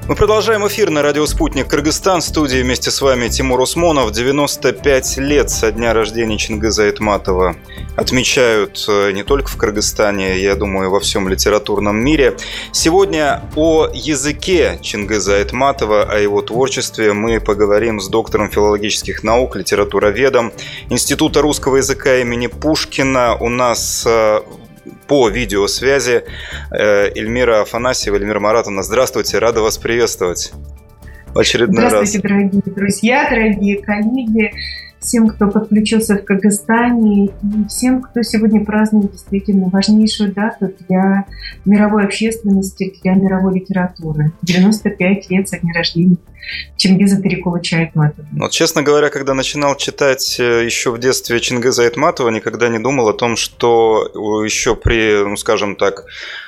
Мы продолжаем эфир на радио «Спутник Кыргызстан». В студии вместе с вами Тимур Усмонов. 95 лет со дня рождения Чингиза Айтматова отмечают не только в Кыргызстане, я думаю, во всем литературном мире. Сегодня о языке Чингиза Айтматова, о его творчестве мы поговорим с доктором филологических наук, литературоведом Института русского языка имени Пушкина. У нас по видеосвязи Эльмира Афанасьева. Эльмира Маратовна, здравствуйте, рада вас приветствовать в очередной раз. Здравствуйте, дорогие друзья, дорогие коллеги, всем, кто подключился в Кыргызстане, и всем, кто сегодня празднует действительно важнейшую дату для мировой общественности, для мировой литературы. 95 лет со дня рождения Чингиза Ториковича Айтматова. Вот, честно говоря, когда начинал читать еще в детстве Чингиза Айтматова, никогда не думал о том, что еще при, скажем так,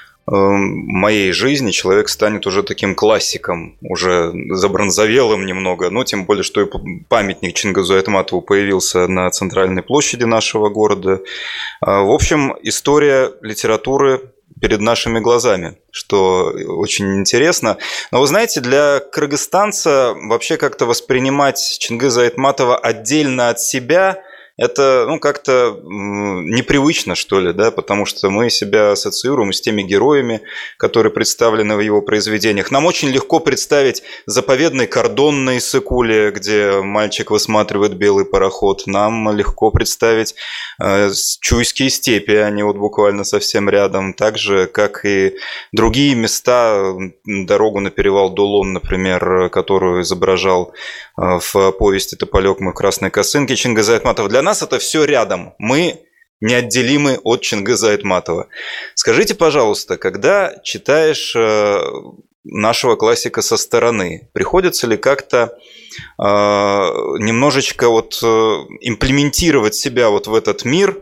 моей жизни человек станет уже таким классиком, уже забронзовелым немного, но тем более, что и памятник Чингизу Айтматову появился на центральной площади нашего города. В общем, история литературы перед нашими глазами, что очень интересно. Но вы знаете, для кыргызстанца вообще как-то воспринимать Чингиза Айтматова отдельно от себя – это, как-то непривычно, что ли, да, потому что мы себя ассоциируем с теми героями, которые представлены в его произведениях. Нам очень легко представить заповедный кордон на Иссык-Куле, где мальчик высматривает белый пароход. Нам легко представить Чуйские степи, они вот буквально совсем рядом, так же, как и другие места, дорогу на перевал Дулон, например, которую изображал в повести «Тополек мой в красной косынке» Чингиз Айтматов. Для нас это все рядом. Мы неотделимы от Чингиза Айтматова. Скажите, пожалуйста, когда читаешь нашего классика со стороны, приходится ли как-то немножечко имплементировать себя в этот мир,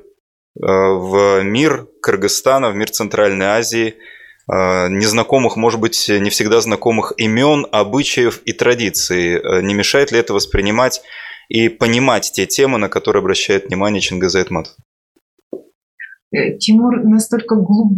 в мир Кыргызстана, в мир Центральной Азии, незнакомых, может быть, не всегда знакомых имен, обычаев и традиций? Не мешает ли это воспринимать и понимать те темы, на которые обращает внимание Чингиз Айтматов? Тимур, настолько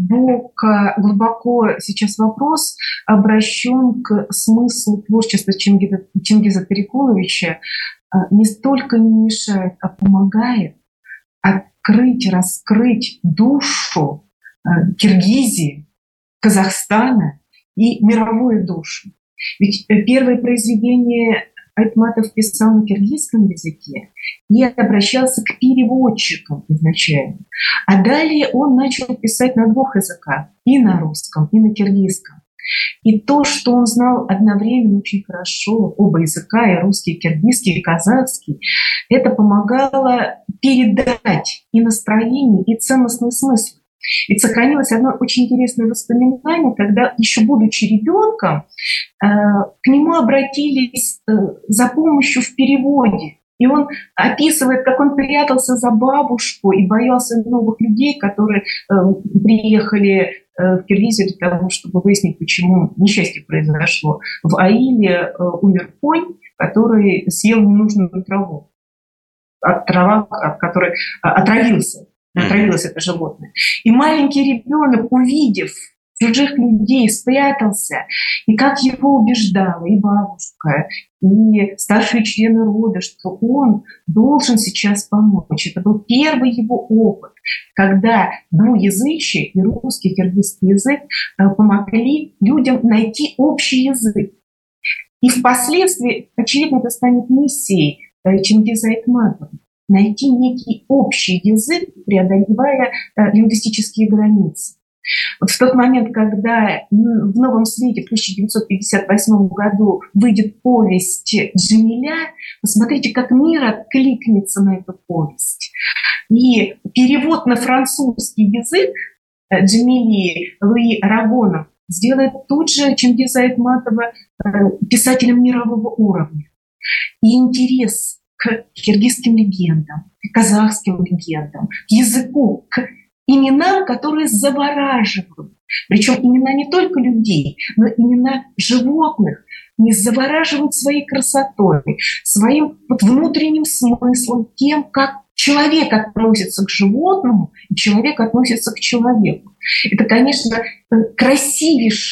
глубоко сейчас вопрос обращен к смыслу творчества Чингиза Ториковича. Не столько не мешает, а помогает открыть, раскрыть душу Киргизии, Казахстана и мировую душу. Ведь первые произведения Айтматов писал на киргизском языке и обращался к переводчикам изначально. А далее он начал писать на двух языках, и на русском, и на киргизском. И то, что он знал одновременно очень хорошо, оба языка, и русский, и киргизский, и казахский, это помогало передать и настроение, и ценностный смысл. Ведь сохранилось одно очень интересное воспоминание, когда, еще будучи ребенком, к нему обратились за помощью в переводе. И он описывает, как он прятался за бабушку и боялся новых людей, которые приехали в Киргизию для того, чтобы выяснить, почему несчастье произошло. В Аиле умер конь, который съел ненужную траву. Трава, от которой отравился. Отравилось это животное. И маленький ребенок, увидев чужих людей, спрятался. И как его убеждала и бабушка, и старшие члены рода, что он должен сейчас помочь. Это был первый его опыт, когда двуязычие, и русский, и киргизский язык, помогли людям найти общий язык. И впоследствии, очевидно, это станет миссией Чингиза Айтматова. Найти некий общий язык, преодолевая лингвистические границы. Вот в тот момент, когда в «Новом свете» в 1958 году выйдет повесть «Джамиля», посмотрите, как мир откликнется на эту повесть. И перевод на французский язык Джамили Луи Арагона сделает тут же Чингиза Айтматова писателем мирового уровня. И интерес к киргизским легендам, к казахским легендам, к языку, к именам, которые завораживают. Причем имена не только людей, но имена животных не завораживают своей красотой, своим внутренним смыслом, тем, как человек относится к животному, и человек относится к человеку. Это, конечно, красивейший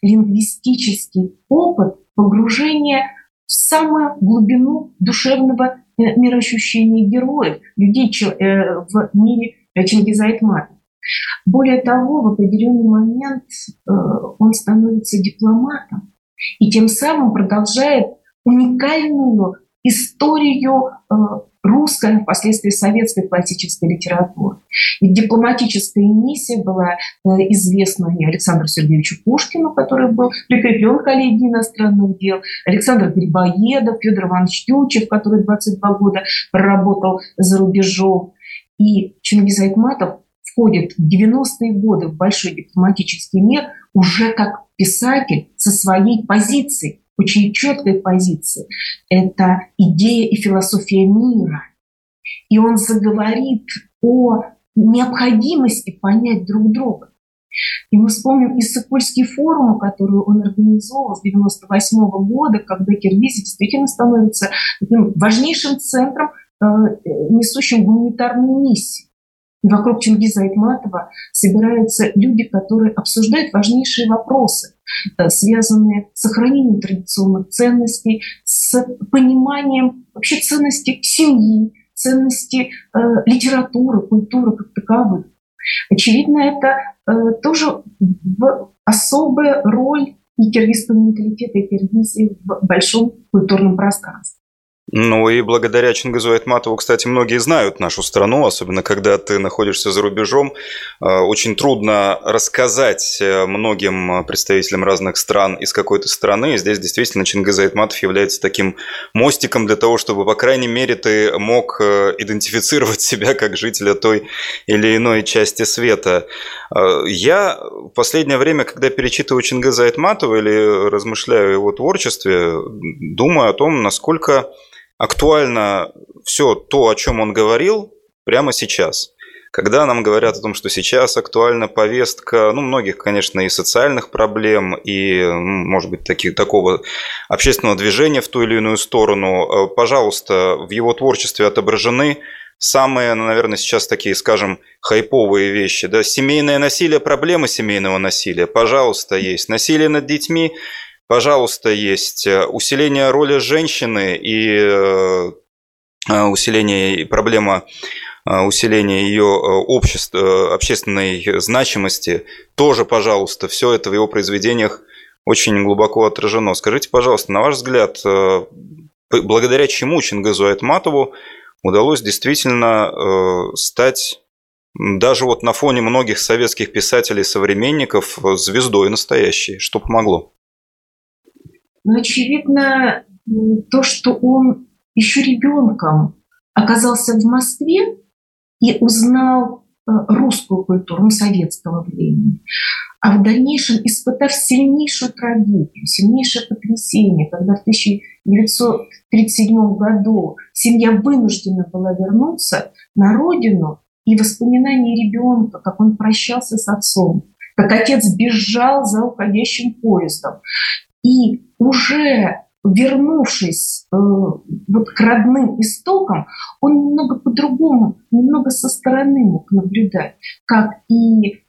лингвистический опыт погружения в самую глубину душевного мироощущения героев, людей в мире Чингиза Айтматова. Более того, в определенный момент он становится дипломатом и тем самым продолжает уникальную историю русской, а впоследствии советской классической литературы. Ведь дипломатическая миссия была известна и Александру Сергеевичу Пушкину, который был прикреплен к коллегии иностранных дел, Александр Грибоедов, Федор Иванович Тютчев, который 22 года проработал за рубежом. И Чингиз Айтматов входит в 90-е годы в большой дипломатический мир уже как писатель со своей позицией, очень четкой позиции. Это идея и философия мира. И он заговорит о необходимости понять друг друга. И мы вспомним Иссык-Кульский форум, который он организовал с 1998 года, когда Киргизия действительно становится таким важнейшим центром, несущим гуманитарную миссию. И вокруг Чингиза Айтматова собираются люди, которые обсуждают важнейшие вопросы, связанные с сохранением традиционных ценностей, с пониманием вообще ценностей семьи, ценностей литературы, культуры как таковых. Очевидно, это тоже особая роль и киргизского менталитета, и Киргизии в большом культурном пространстве. Ну и благодаря Чингизу Айтматову, кстати, многие знают нашу страну, особенно когда ты находишься за рубежом. Очень трудно рассказать многим представителям разных стран из какой-то страны. И здесь действительно Чингиз Айтматов является таким мостиком для того, чтобы, по крайней мере, ты мог идентифицировать себя как жителя той или иной части света. Я в последнее время, когда перечитываю Чингиза Айтматова или размышляю о его творчестве, думаю о том, насколько актуально все то, о чем он говорил, прямо сейчас. Когда нам говорят о том, что сейчас актуальна повестка, многих, конечно, и социальных проблем, и, может быть, такого общественного движения в ту или иную сторону, пожалуйста, в его творчестве отображены самые, наверное, сейчас такие, скажем, хайповые вещи. Да? Семейное насилие, проблемы семейного насилия, пожалуйста, есть. Насилие над детьми, пожалуйста, есть. Усиление роли женщины и проблема усиления ее общественной значимости тоже, пожалуйста, все это в его произведениях очень глубоко отражено. Скажите, пожалуйста, на ваш взгляд, благодаря чему Чингизу Айтматову удалось действительно стать даже вот на фоне многих советских писателей-современников звездой настоящей? Что помогло? Очевидно, то, что он еще ребенком оказался в Москве и узнал русскую культуру советского времени, а в дальнейшем, испытав сильнейшую трагедию, сильнейшее потрясение, когда в 1937 году семья вынуждена была вернуться на родину, и воспоминания ребенка, как он прощался с отцом, как отец бежал за уходящим поездом, и уже вернувшись к родным истокам, он немного по-другому, немного со стороны мог наблюдать, как и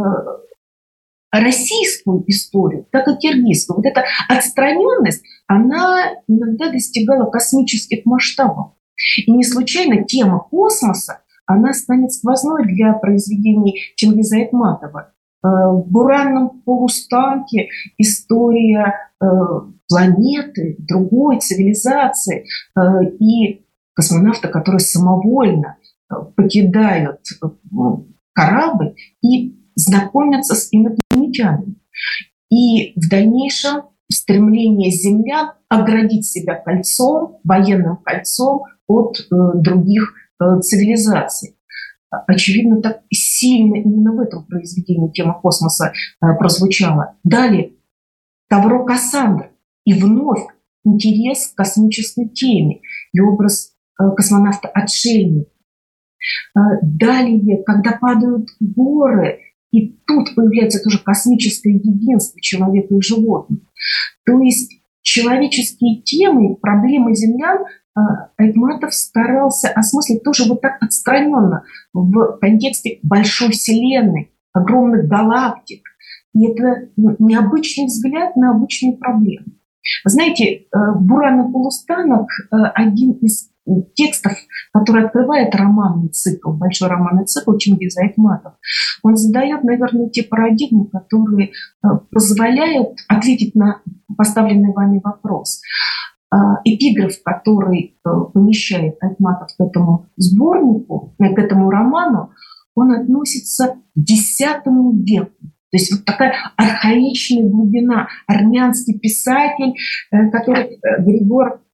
российскую историю, так и киргизскую. Вот эта отстраненность, она иногда достигала космических масштабов. И не случайно тема космоса, она станет сквозной для произведений Чингиза Айтматова. В «Буранном полустанке» история планеты, другой цивилизации и космонавта, которые самовольно покидают корабль и знакомятся с инопланетянами. И в дальнейшем стремление землян оградить себя кольцом, военным кольцом от других цивилизаций. Очевидно, так сильно именно в этом произведении тема космоса прозвучала. Далее Тавро Кассандра. И вновь интерес к космической теме и образ космонавта-отшельника. Далее, когда падают горы, и тут появляется тоже космическое единство человека и животных. То есть человеческие темы, проблемы землян Айтматов старался осмыслить тоже вот так отстраненно в контексте большой вселенной, огромных галактик. И это необычный взгляд на обычные проблемы. Знаете, Буран и полустанок – один из текстов, который открывает романный цикл, большой романный цикл Чингиза Айтматова. Он задает, наверное, те парадигмы, которые позволяют ответить на поставленный вами вопрос. Эпиграф, который помещает Айтматов к этому сборнику, к этому роману, он относится к X веку. То есть вот такая архаичная глубина. Армянский писатель, который Григор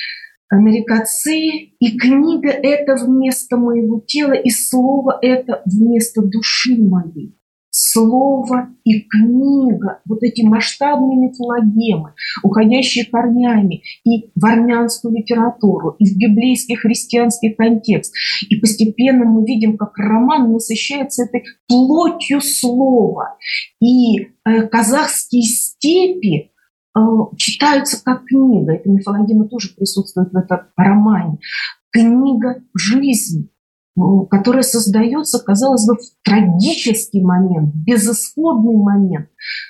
Нарикаци, и книга это вместо моего тела, и слово это вместо души моей. Слово и книга, вот эти масштабные мифологемы, уходящие корнями и в армянскую литературу, и в библейский христианский контекст. И постепенно мы видим, как роман насыщается этой плотью слова. И казахские степи читаются как книга. Эта мифологема тоже присутствует в этом романе. Книга жизни, которая создается, казалось бы, в трагический момент, безысходный момент.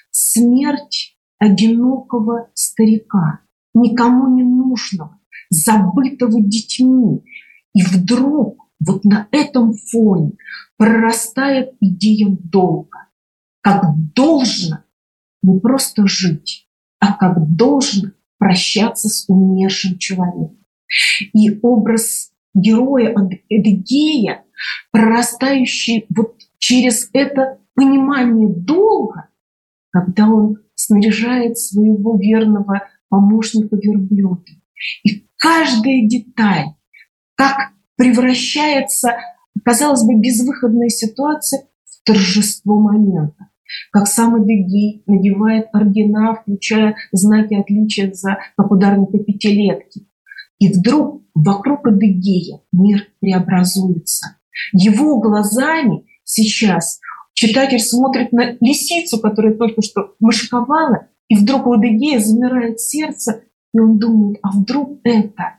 Смерть одинокого старика, никому не нужного, забытого детьми. И вдруг вот на этом фоне прорастает идея долга. Как должно не просто жить, а как должно прощаться с умершим человеком. И образ героя Адыгея, прорастающий вот через это понимание долга, когда он снаряжает своего верного помощника верблюда. И каждая деталь, как превращается, казалось бы, безвыходная ситуация в торжество момента. Как сам Адыгей надевает ордена, включая знаки отличия как ударника пятилетки. И вдруг вокруг Адыгея мир преобразуется. Его глазами сейчас читатель смотрит на лисицу, которая только что мышковала, и вдруг у Адыгея замирает сердце, и он думает, а вдруг это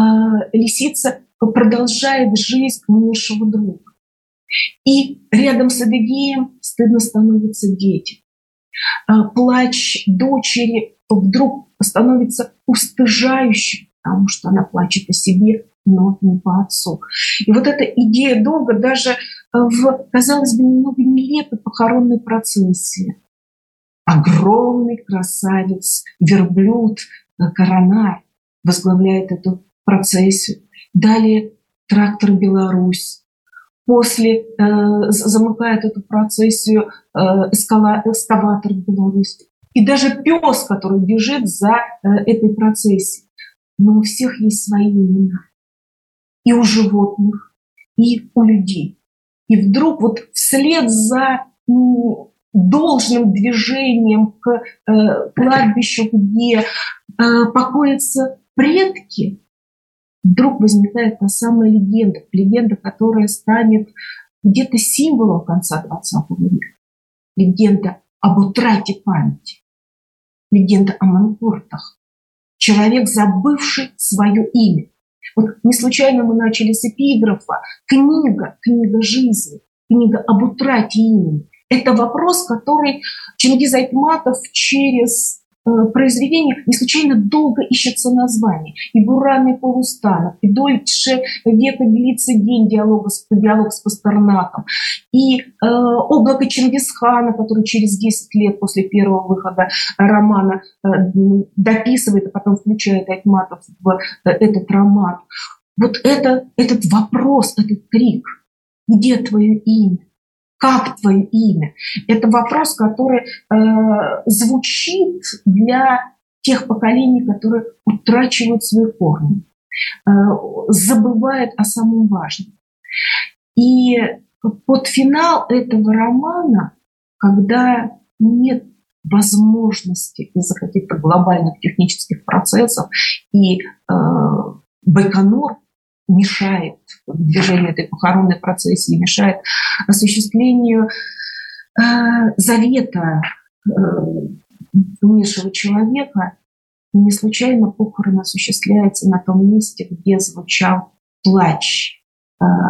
лисица продолжает жизнь умершего друга. И рядом с Адыгеем стыдно становится детям. Плач дочери вдруг становится устыжающим, потому что она плачет о себе, но не по отцу. И вот эта идея долга даже в, казалось бы, немного нелепой похоронной процессии. Огромный красавец, верблюд, коронар возглавляет эту процессию. Далее трактор «Беларусь». После замыкает эту процессию эскаватор «Беларусь». И даже пес, который бежит за этой процессией. Но у всех есть свои имена. И у животных, и у людей. И вдруг вот вслед за должным движением к кладбищу, где покоятся предки, вдруг возникает та самая легенда, которая станет где-то символом конца XX века. Легенда об утрате памяти, легенда о манкуртах. Человек, забывший свое имя. Вот не случайно мы начали с эпиграфа. Книга жизни, книга об утрате имени. Это вопрос, который Чингиз Айтматов через произведение не случайно долго ищется название. И «Буран и полустанок», и «Дольше века длится день», диалог с Пастернаком, и «Облако Чингисхана», который через 10 лет после первого выхода романа дописывает, а потом включает Айтматов в этот роман. Вот этот вопрос, этот крик: где твое имя? Как твое имя? Это вопрос, который звучит для тех поколений, которые утрачивают свои корни, забывают о самом важном. И под финал этого романа, когда нет возможности из-за каких-то глобальных технических процессов, и Байконур мешает движению этой похоронной процессии, мешает осуществлению завета умершего человека, не случайно похорон осуществляется на том месте, где звучал плач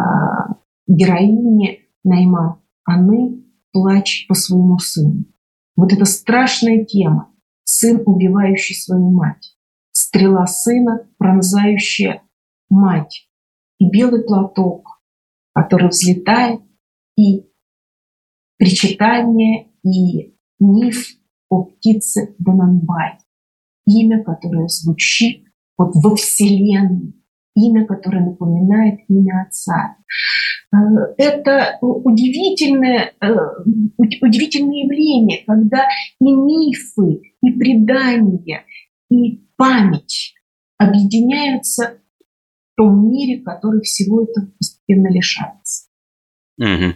героини Найман Аны, плач по своему сыну. Вот эта страшная тема. Сын, убивающий свою мать. Стрела сына, пронзающая мать. И белый платок, который взлетает, и причитание, и миф о птице Донанбай. Имя, которое звучит вот во Вселенной. Имя, которое напоминает имя отца. Это удивительное явление, когда и мифы, и предания, и память объединяются в том мире, который всего этого постепенно лишается. Угу.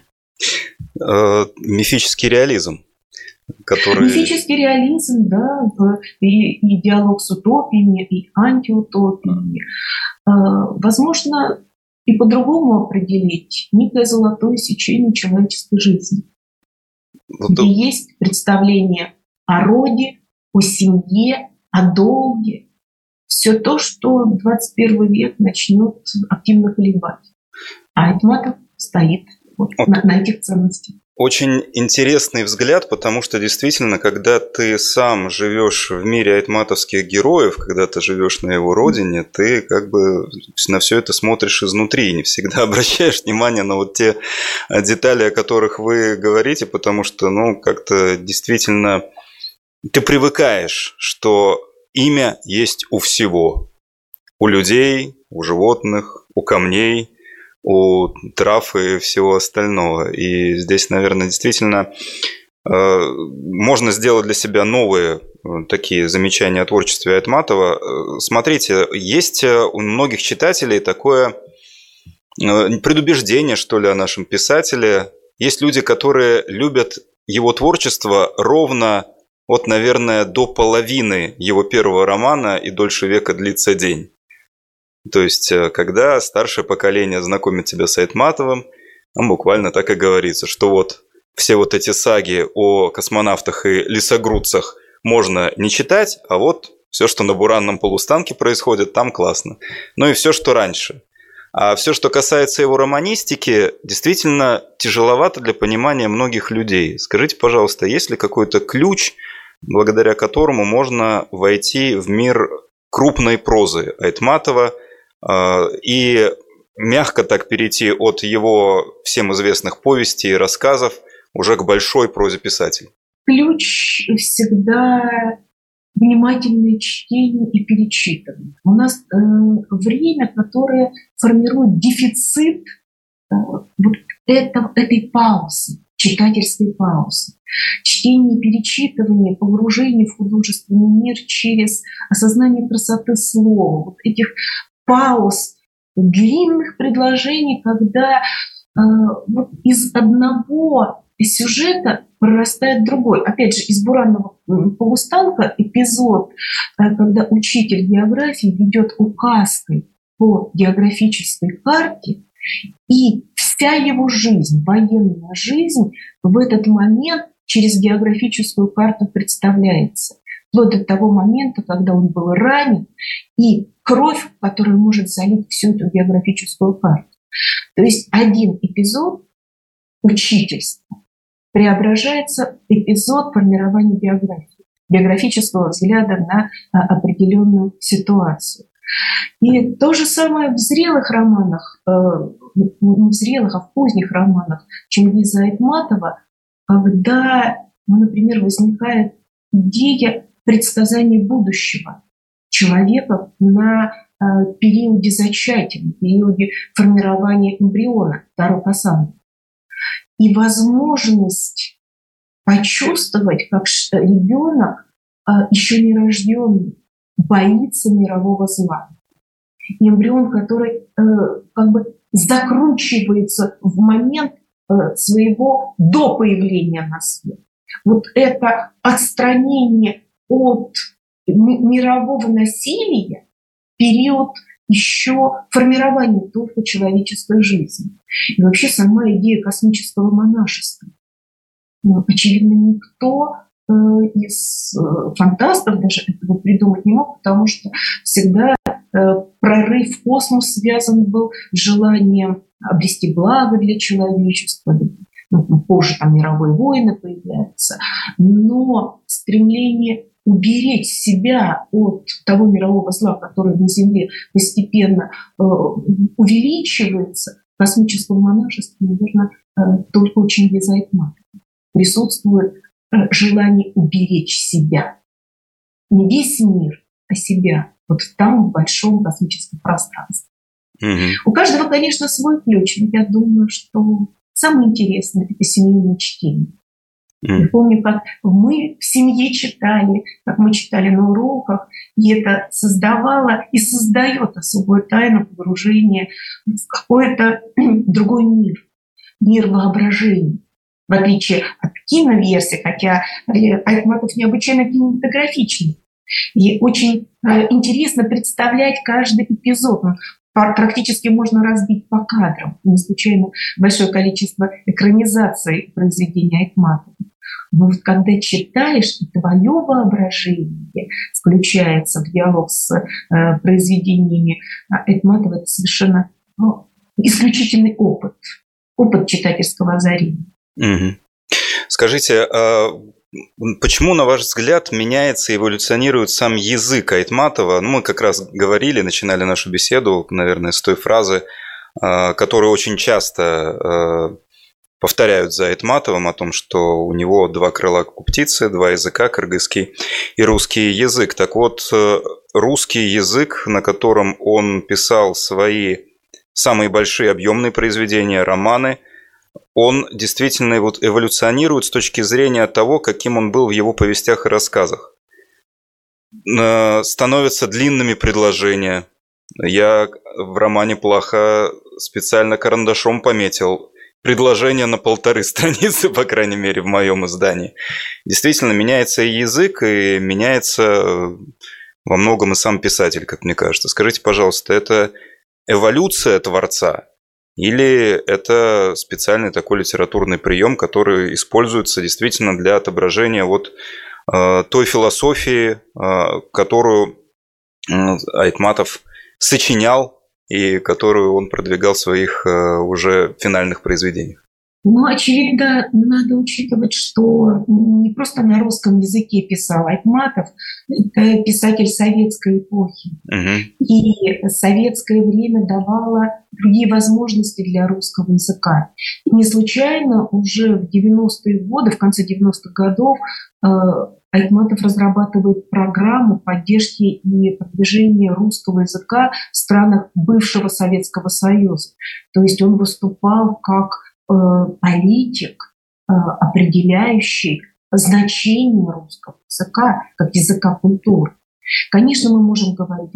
Мифический реализм. Мифический реализм, да, и диалог с утопиями, и антиутопиями. Возможно, и по-другому определить некое золотое сечение человеческой жизни, где есть представление о роде, о семье, о долге. Все то, что 21 век начнет активно колебать. А Айтматов стоит на этих ценностях. Очень интересный взгляд, потому что действительно, когда ты сам живешь в мире айтматовских героев, когда ты живешь на его родине, ты как бы на все это смотришь изнутри и не всегда обращаешь внимание на вот те детали, о которых вы говорите, потому что, как-то действительно ты привыкаешь, что имя есть у всего. У людей, у животных, у камней, у трав и всего остального. И здесь, наверное, действительно можно сделать для себя новые такие замечания о творчестве Айтматова. Смотрите, есть у многих читателей такое предубеждение, что ли, о нашем писателе. Есть люди, которые любят его творчество ровно наверное, до половины его первого романа «И дольше века длится день». То есть, когда старшее поколение знакомит тебя с Айтматовым, там буквально так и говорится, что все эти саги о космонавтах и лесогрудцах можно не читать, а все, что на Буранном полустанке происходит, там классно. Ну и все, что раньше. А все, что касается его романистики, действительно тяжеловато для понимания многих людей. Скажите, пожалуйста, есть ли какой-то ключ, благодаря которому можно войти в мир крупной прозы Айтматова, и мягко так перейти от его всем известных повестей и рассказов уже к большой прозе писателя? Ключ всегда внимательное чтение и перечитывание. У нас время, которое формирует дефицит этой паузы, читательской паузы. Чтение, перечитывание, погружение в художественный мир через осознание красоты слова, этих пауз, длинных предложений, когда из одного сюжета прорастает другой. Опять же, из «Буранного полустанка» эпизод, когда учитель географии ведет указкой по географической карте, и вся его жизнь, военная жизнь, в этот момент через географическую карту представляется. Вплоть до того момента, когда он был ранен, и кровь, которая может залить всю эту географическую карту. То есть один эпизод учительства преображается в эпизод формирования биографии, биографического взгляда на определенную ситуацию. И то же самое в зрелых романах, не в зрелых, а в поздних романах Чингиза Айтматова, когда, например, возникает идея предсказания будущего человека на периоде зачатия, на периоде формирования эмбриона, Таро Касана. И возможность почувствовать, как ребенок, еще не рожденный, боится мирового зла. И эмбрион, который закручивается в момент своего до появления на свет. Это отстранение от мирового насилия, период еще формирования только человеческой жизни. И вообще сама идея космического монашества. Очевидно, никто из фантастов даже этого придумать не мог, потому что всегда прорыв в космос связан был с желанием обрести благо для человечества, Позже там мировые войны появляются. Но стремление уберечь себя от того мирового зла, которое на Земле постепенно увеличивается, в космическом монашестве, наверное, только у Чингиза Айтматова присутствует желание уберечь себя. Не весь мир, а себя. Вот там, в большом космическом пространстве. У каждого, конечно, свой ключ, но я думаю, что самое интересное – это семейное чтение. Я помню, как мы в семье читали, как мы читали на уроках, и это создавало и создает особую тайну погружения в какой-то другой мир, мир воображения. В отличие от киноверсии, хотя Айтматов необычайно кинематографичный. И очень интересно представлять каждый эпизод. Практически можно разбить по кадрам. Не случайно большое количество экранизаций произведений Айтматова. Но вот когда читаешь, и твое воображение включается в диалог с произведениями Айтматова, это совершенно исключительный опыт. Опыт читательского озарения. Скажите, почему, на ваш взгляд, меняется и эволюционирует сам язык Айтматова? Мы как раз говорили, начинали нашу беседу, наверное, с той фразы, которую очень часто повторяют за Айтматовым, о том, что у него два крыла, как у птицы, два языка, кыргызский и русский язык. Так вот, русский язык, на котором он писал свои самые большие объемные произведения, романы, он действительно эволюционирует с точки зрения того, каким он был в его повестях и рассказах. Становятся длинными предложения. Я в романе «Плаха» специально карандашом пометил предложение на 1,5 страницы, по крайней мере, в моем издании. Действительно, меняется и язык, и меняется во многом и сам писатель, как мне кажется. Скажите, пожалуйста, это эволюция творца? Или это специальный такой литературный прием, который используется действительно для отображения той философии, которую Айтматов сочинял и которую он продвигал в своих уже финальных произведениях? Очевидно, надо учитывать, что не просто на русском языке писал Айтматов, это писатель советской эпохи. И советское время давало другие возможности для русского языка. И не случайно уже в 90-е годы, в конце 90-х годов, Айтматов разрабатывает программу поддержки и продвижения русского языка в странах бывшего Советского Союза. То есть он выступал как политик, определяющий значение русского языка как языка культуры. Конечно, мы можем говорить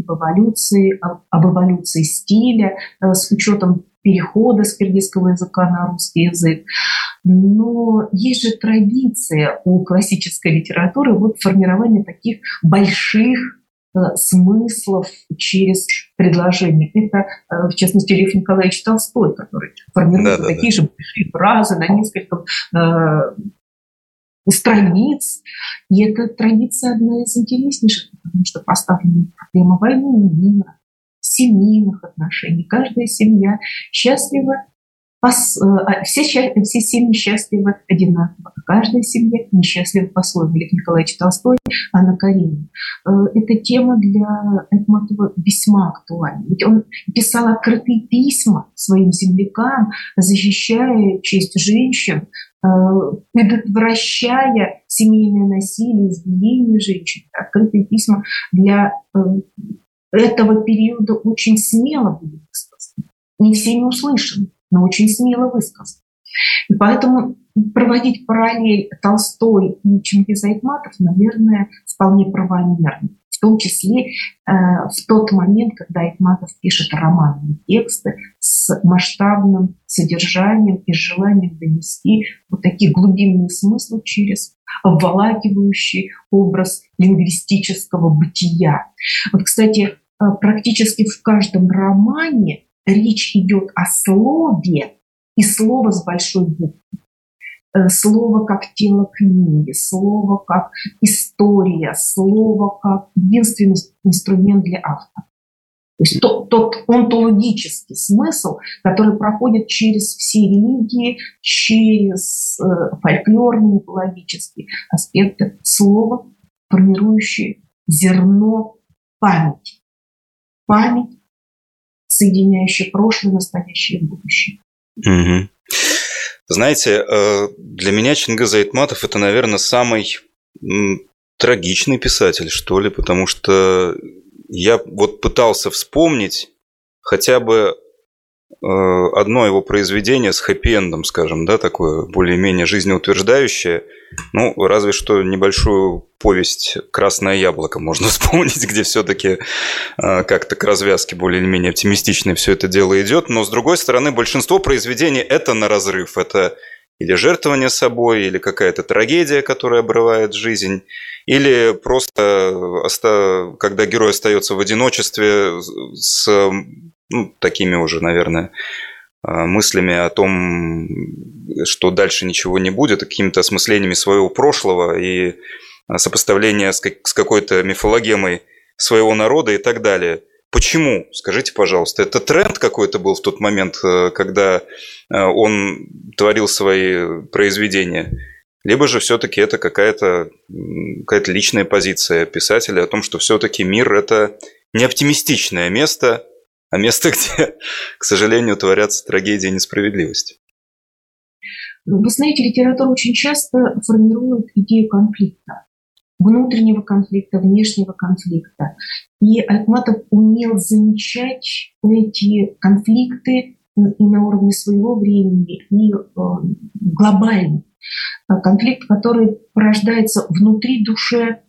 об эволюции стиля с учетом перехода с киргизского языка на русский язык. Но есть же традиция у классической литературы формирования таких больших смыслов через предложения. Это, в частности, Лев Николаевич Толстой, который формирует такие же большие фразы на несколько страниц. И эта традиция одна из интереснейших, потому что поставлена проблема войны и мира, семейных отношений. Каждая семья счастлива, все семьи счастливы одинаково. Каждая семья несчастлива по-своему. Лев Николаевич Толстой, Анна Каренина. Эта тема для Айтматова весьма актуальна. Ведь он писал открытые письма своим землякам, защищая честь женщин, предотвращая семейное насилие, избиение женщин. Открытые письма для этого периода очень смело были высказаны. Не всеми услышаны, но очень смело высказаны. И поэтому проводить параллель Толстой и Чингиз Айтматов, наверное, вполне правомерно. В том числе в тот момент, когда Айтматов пишет романные тексты с масштабным содержанием и желанием донести такие глубинные смыслы через обволакивающий образ лингвистического бытия. Кстати, практически в каждом романе речь идет о слове, и слово с большой буквы. Слово как тело книги, слово как история, слово как единственный инструмент для автора. То есть тот онтологический смысл, который проходит через все религии, через фольклорные, мифологические аспекты слова, формирующие зерно памяти. Память, соединяющая прошлое, настоящее и будущее. Угу. Знаете, для меня Чингиз Айтматов – это, наверное, самый трагичный писатель, что ли, потому что я вот пытался вспомнить хотя бы одно его произведение с хэппи-эндом, скажем, да, такое более-менее жизнеутверждающее. Ну, разве что небольшую повесть «Красное яблоко» можно вспомнить, где все-таки как-то к развязке более-менее оптимистичной все это дело идет. Но, с другой стороны, большинство произведений – это наразрыв. Это или жертвование собой, или какая-то трагедия, которая обрывает жизнь, или просто, когда герой остается в одиночестве с такими уже, наверное, мыслями о том, что дальше ничего не будет, какими-то осмыслениями своего прошлого и сопоставление с какой-то мифологемой своего народа и так далее. Почему? Скажите, пожалуйста, это тренд какой-то был в тот момент, когда он творил свои произведения? Либо же все-таки это какая-то личная позиция писателя о том, что все-таки мир – это не оптимистичное место, а место, где, к сожалению, творятся трагедии и несправедливости. Вы знаете, литература очень часто формирует идею конфликта. Внутреннего конфликта, внешнего конфликта. И Айтматов умел замечать эти конфликты и на уровне своего времени, и глобально. Конфликт, который порождается внутри души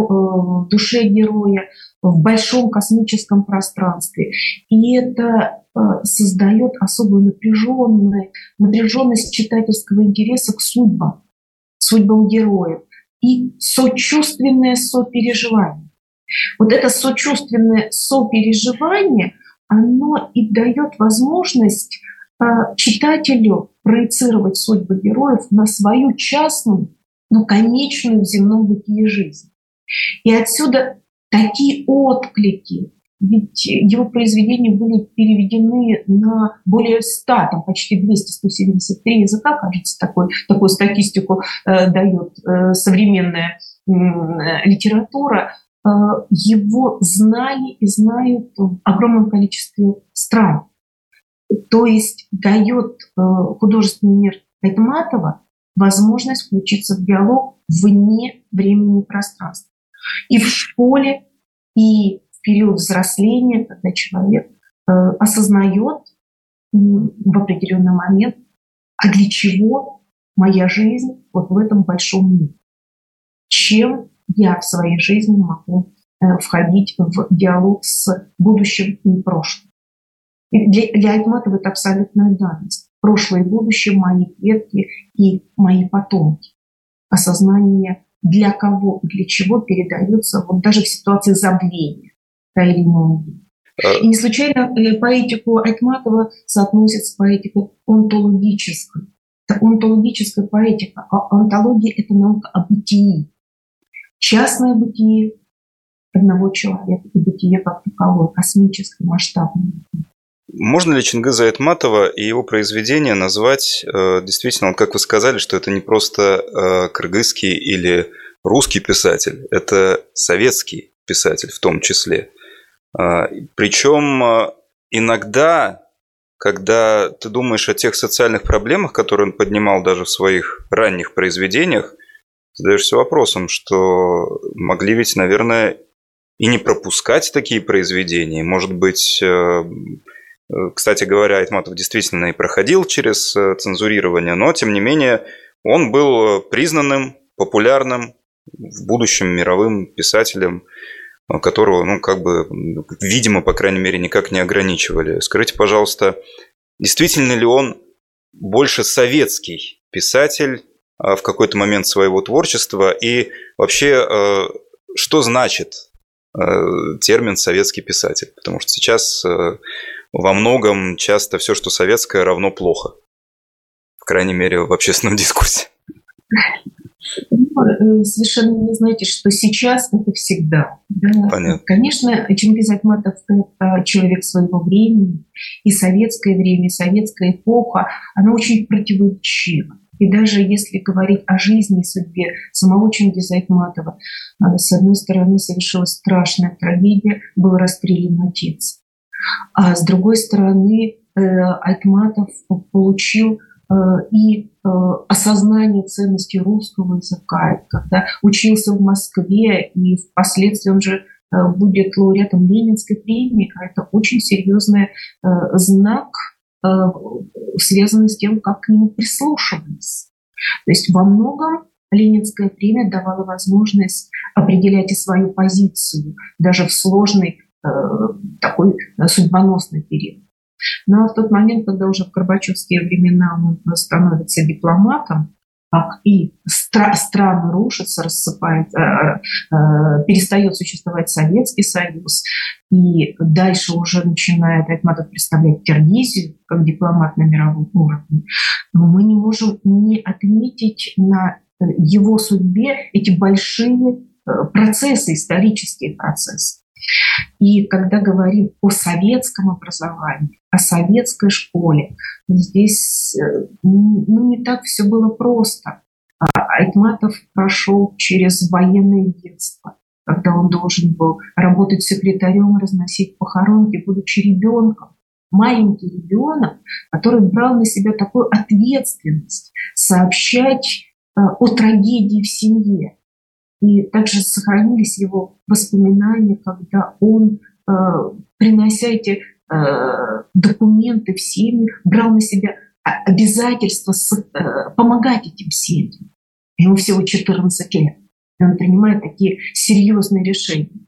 героя, в большом космическом пространстве. И это создает особую напряженность читательского интереса к судьбам героев. И сочувственное сопереживание. Вот это сочувственное сопереживание, оно и дает возможность читателю проецировать судьбы героев на свою частную, но конечную в земном бытии жизнь. И отсюда такие отклики. Ведь его произведения были переведены на более 100, там почти 200-173 языка, кажется, такую статистику дает современная литература. Его знали и знают в огромном количестве стран. То есть дает художественный мир Айтматова возможность включиться в диалог вне времени и пространства. И в школе, и в период взросления, когда человек осознает в определенный момент, а для чего моя жизнь вот в этом большом мире? Чем я в своей жизни могу входить в диалог с будущим и прошлым? И для Айтматова это абсолютная данность. Прошлое и будущее, мои предки и мои потомки. Осознание, для кого и для чего передается вот даже в ситуации забвения та или иная идея. И не случайно поэтику Айтматова соотносят с поэтикой онтологической. Это онтологическая поэтика. А онтология – это наука о бытии. Частное бытие одного человека и бытие как таковое, космическое, масштабное. Можно ли Чингиза Айтматова и его произведения назвать действительно, как вы сказали, что это не просто кыргызский или русский писатель, это советский писатель в том числе. Причем иногда, когда ты думаешь о тех социальных проблемах, которые он поднимал даже в своих ранних произведениях, задаешься вопросом, что могли ведь, наверное, и не пропускать такие произведения. Может быть, кстати говоря, Айтматов действительно и проходил через цензурирование, но, тем не менее, он был признанным, популярным, в будущем мировым писателем, которого, видимо, по крайней мере, никак не ограничивали. Скажите, пожалуйста, действительно ли он больше советский писатель в какой-то момент своего творчества? И вообще, что значит термин «советский писатель»? Потому что сейчас во многом часто все, что советское, равно плохо. По крайней мере, в общественном дискурсе. Совершенно не знаете, что сейчас это всегда. Да? Понятно. Конечно, Чингиз Айтматов – это человек своего времени, и советское время, и советская эпоха, она очень противоречива. И даже если говорить о жизни и судьбе самого Чингиза Айтматова, с одной стороны, совершилась страшная трагедия, был расстрелян отец. А с другой стороны, Айтматов получил и осознание ценности русского языка, когда учился в Москве, и впоследствии он же будет лауреатом Ленинской премии, а это очень серьезный знак, связанный с тем, как к нему прислушивались. То есть во многом Ленинская премия давала возможность определять и свою позицию, даже в сложный такой судьбоносный период. Но в тот момент, когда уже в горбачевские времена он становится дипломатом, и страны рушатся, рассыпается, перестает существовать Советский Союз, и дальше уже начинает Айтматов представлять Киргизию как дипломат на мировом уровне, мы не можем не отметить на его судьбе эти большие процессы, исторические процессы. И когда говорим о советском образовании, о советской школе, здесь не так все было просто. Айтматов прошел через военное детство, когда он должен был работать секретарем, разносить похоронки, будучи ребенком. Маленький ребенок, который брал на себя такую ответственность сообщать о трагедии в семье. И также сохранились его воспоминания, когда он, принося эти документы в семьи, брал на себя обязательство помогать этим семьям. Ему всего 14 лет. И он принимает такие серьезные решения.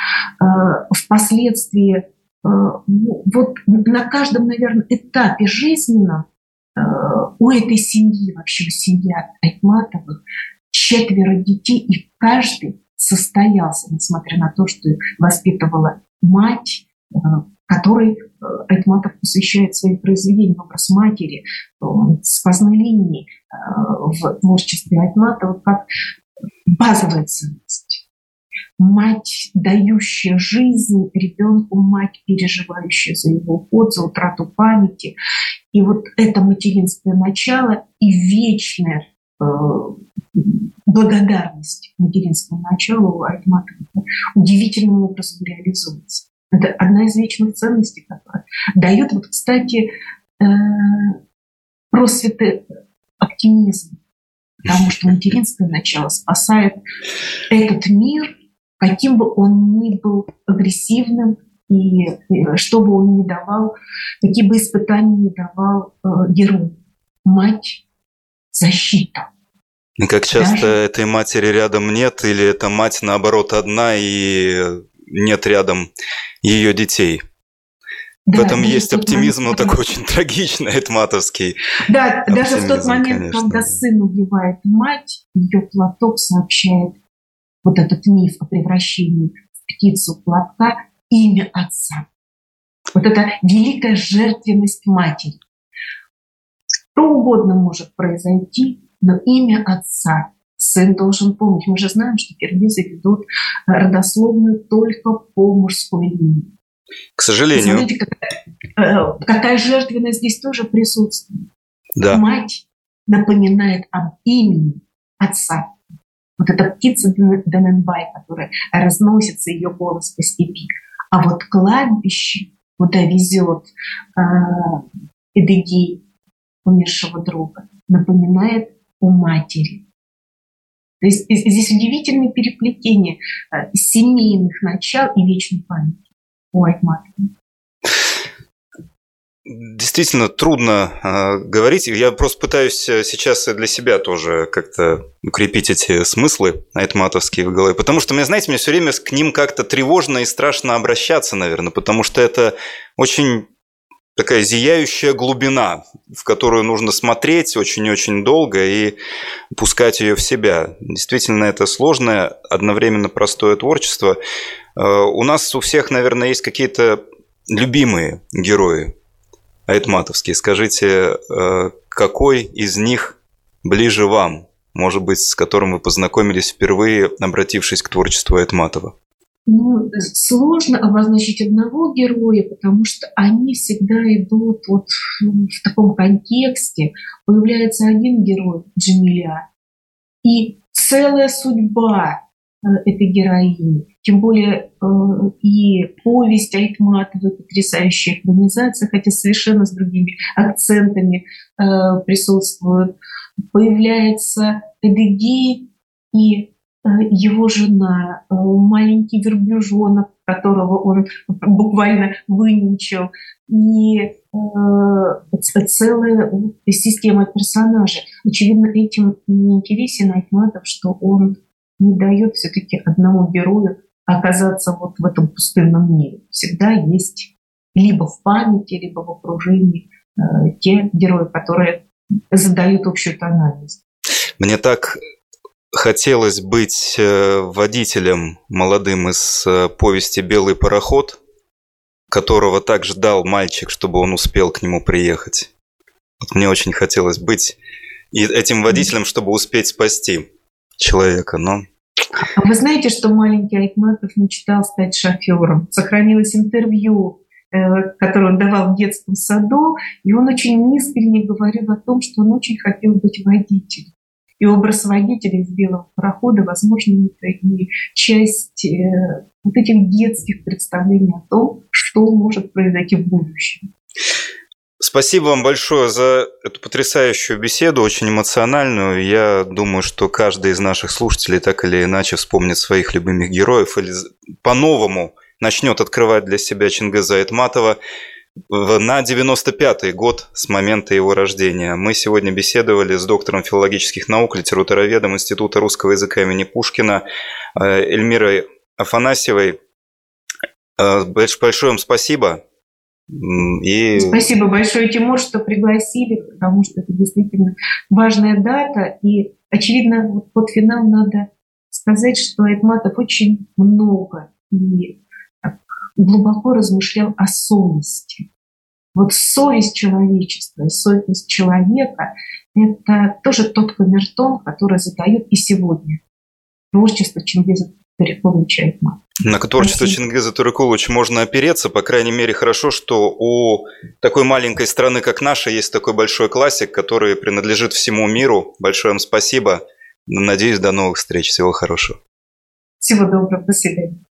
Впоследствии, вот на каждом, наверное, этапе жизненном у этой семьи, вообще у семьи Айтматовых, 4 детей, и каждый состоялся, несмотря на то, что воспитывала мать, которой Айтматов посвящает свои произведения в образ матери, сквозной линии в творчестве Айтматова как базовая ценность. Мать, дающая жизнь ребенку, мать, переживающая за его уход, за утрату памяти. И вот это материнское начало и вечное благодарность материнскому началу у Айтматова удивительным образом реализуется. Это одна из вечных ценностей, которая дает, вот, кстати, просветы оптимизма, потому что материнское начало спасает этот мир, каким бы он ни был агрессивным, и что бы он ни давал, какие бы испытания ни давал герою. Мать — защита. И как часто этой матери рядом нет, или эта мать, наоборот, одна, и нет рядом ее детей. Да, в этом есть оптимизм, но такой очень трагичный, айтматовский. Да, даже в тот момент, конечно, когда сын убивает мать, ее платок сообщает вот этот миф о превращении в птицу платка, имя отца. Вот это великая жертвенность матери. Что угодно может произойти, но имя отца сын должен помнить. Мы же знаем, что киргизы ведут родословную только по мужской линии. К сожалению. Смотрите, какая жертвенность здесь тоже присутствует. Да. Мать напоминает об имени отца. Вот эта птица Даненбай, которая разносится ее голос по степи. А вот кладбище, куда везет Эдыгей умершего друга, напоминает о матери. То есть здесь удивительное переплетение семейных начал и вечной памяти у Айтматова. Действительно трудно говорить. Я просто пытаюсь сейчас для себя тоже как-то укрепить эти смыслы айтматовские в голове. Потому что, знаете, мне все время к ним как-то тревожно и страшно обращаться, наверное. Потому что это очень такая зияющая глубина, в которую нужно смотреть очень-очень долго и пускать ее в себя. Действительно, это сложное, одновременно простое творчество. У нас у всех, наверное, есть какие-то любимые герои айтматовские. Скажите, какой из них ближе вам? может быть, с которым вы познакомились впервые, обратившись к творчеству Айтматова? Ну, сложно обозначить одного героя, потому что они всегда идут вот в таком контексте. Появляется один герой, Джамиля, и целая судьба этой героини. Тем более и повесть Айтматовой, потрясающая экранизация, хотя совершенно с другими акцентами присутствует. Появляется Эдегей и его жена, маленький верблюжонок, которого он буквально выненчил, и целая система персонажей. Очевидно, этим не интересен Айтматов, что он не дает все-таки одному герою оказаться вот в этом пустынном мире. Всегда есть либо в памяти, либо в окружении те герои, которые задают общую тональность. Мне так хотелось быть водителем молодым из повести «Белый пароход», которого так ждал мальчик, чтобы он успел к нему приехать. Вот мне очень хотелось быть и этим водителем, чтобы успеть спасти человека, но... А вы знаете, что маленький Айтматов мечтал стать шофером? Сохранилось интервью, которое он давал в детском саду, и он очень искренне говорил о том, что он очень хотел быть водителем. И образ водителя из «Белого парохода», возможно, это и часть вот этих детских представлений о том, что может произойти в будущем. Спасибо вам большое за эту потрясающую беседу, очень эмоциональную. Я думаю, что каждый из наших слушателей так или иначе вспомнит своих любимых героев или по-новому начнет открывать для себя Чингиза Айтматова на 95-й год с момента его рождения. Мы сегодня беседовали с доктором филологических наук, литературоведом Института русского языка имени Пушкина Эльмирой Афанасьевой. Большое вам спасибо. Спасибо большое, Тимур, что пригласили, потому что это действительно важная дата. И, очевидно, под финал надо сказать, что Айтматов очень много и глубоко размышлял о совести. Вот совесть человечества и совесть человека – это тоже тот камертон, который задает и сегодня творчество Чингиза Тоrekуловича Айтматова. На творчество Чингиза Тоrekуловича можно опереться. По крайней мере, хорошо, что у такой маленькой страны, как наша, есть такой большой классик, который принадлежит всему миру. Большое вам спасибо. Надеюсь, до новых встреч. Всего хорошего. Всего доброго. До свидания.